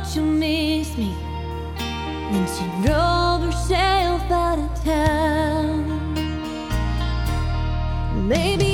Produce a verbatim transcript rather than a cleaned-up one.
she'll miss me. Then she drove herself out of town. Maybe